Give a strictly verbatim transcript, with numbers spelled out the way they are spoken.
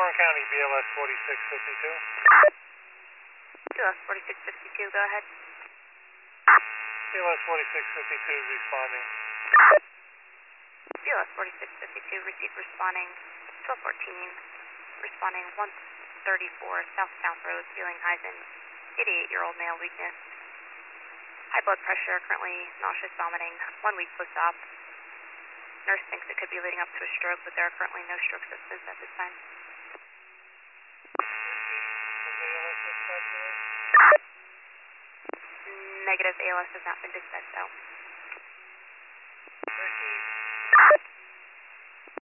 Warren County, B L S forty-six fifty-two. B L S forty-six fifty-two, go ahead. B L S forty-six fifty-two responding. B L S forty-six fifty-two, receive responding twelve fourteen, responding one thirty-four South South Road, Feelinghuizen, eighty-eight-year-old male, weakness. High blood pressure, currently nauseous, vomiting, one week post-op. Nurse thinks it could be leading up to a stroke, but there are currently no stroke symptoms at this time. Negative, A L S has not been dispatched out.